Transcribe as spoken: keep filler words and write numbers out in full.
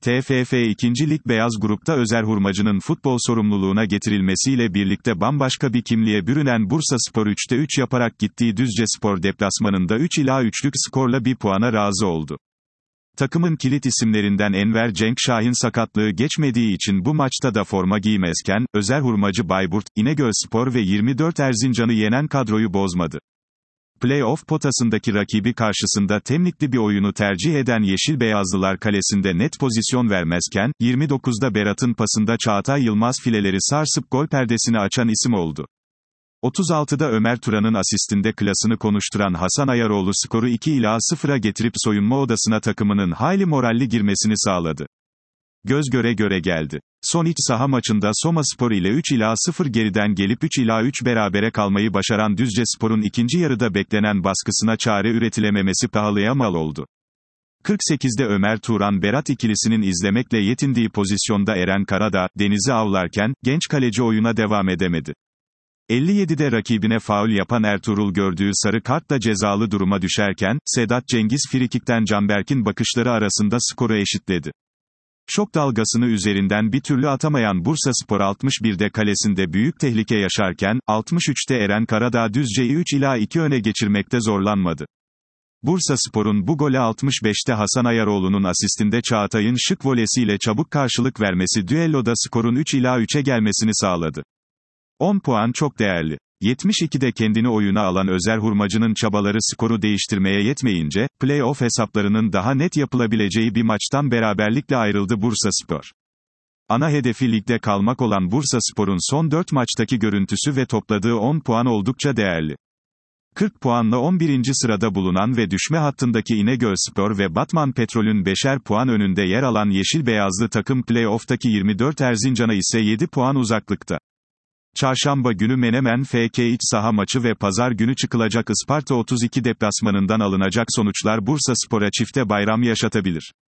T F F ikinci. Lig Beyaz Grup'ta Özer Hurmacı'nın futbol sorumluluğuna getirilmesiyle birlikte bambaşka bir kimliğe bürünen Bursaspor üçte üç yaparak gittiği Düzcespor deplasmanında üç ila üçlük skorla bir puana razı oldu. Takımın kilit isimlerinden Enver Cenk Şahin sakatlığı geçmediği için bu maçta da forma giymezken, Özer Hurmacı Bayburt, İnegölspor ve yirmi dört Erzincan'ı yenen kadroyu bozmadı. Play-off potasındaki rakibi karşısında temlikli bir oyunu tercih eden Yeşil Beyazlılar kalesinde net pozisyon vermezken, yirmi dokuzda Berat'ın pasında Çağatay Yılmaz fileleri sarsıp gol perdesini açan isim oldu. otuz altıda Ömer Turan'ın asistinde klasını konuşturan Hasan Ayaroğlu skoru iki ila sıfıra getirip soyunma odasına takımının hayli moralli girmesini sağladı. Göz göre göre geldi. Son iç saha maçında Somaspor ile üç ila sıfır geriden gelip üç ila üç berabere kalmayı başaran Düzcespor'un ikinci yarıda beklenen baskısına çare üretilememesi pahalıya mal oldu. kırk sekizde Ömer Turan-Berat ikilisinin izlemekle yetindiği pozisyonda Eren Karadağ, Deniz'i avlarken, genç kaleci oyuna devam edemedi. elli yedide rakibine faul yapan Ertuğrul gördüğü sarı kartla cezalı duruma düşerken, Sedat Cengiz frikikten Canberk'in bakışları arasında skoru eşitledi. Şok dalgasını üzerinden bir türlü atamayan Bursaspor altmış birde kalesinde büyük tehlike yaşarken, altmış üçte Eren Karadağ Düzce'yi üç ila iki öne geçirmekte zorlanmadı. Bursaspor'un bu gole altmış beşte Hasan Ayaroğlu'nun asistinde Çağatay'ın şık volesiyle çabuk karşılık vermesi düelloda skorun üç ila üçe gelmesini sağladı. on puan çok değerli. yetmiş ikide kendini oyuna alan Özer Hurmacı'nın çabaları skoru değiştirmeye yetmeyince, play-off hesaplarının daha net yapılabileceği bir maçtan beraberlikle ayrıldı Bursaspor. Ana hedefi ligde kalmak olan Bursaspor'un son dört maçtaki görüntüsü ve topladığı on puan oldukça değerli. kırk puanla on birinci sırada bulunan ve düşme hattındaki İnegölspor ve Batman Petrol'ün beşer puan önünde yer alan Yeşil Beyazlı takım play-off'taki yirmi dört Erzincan'a ise yedi puan uzaklıkta. Çarşamba günü Menemen F K iç saha maçı ve pazar günü çıkılacak Isparta otuz iki deplasmanından alınacak sonuçlar Bursaspor'a çifte bayram yaşatabilir.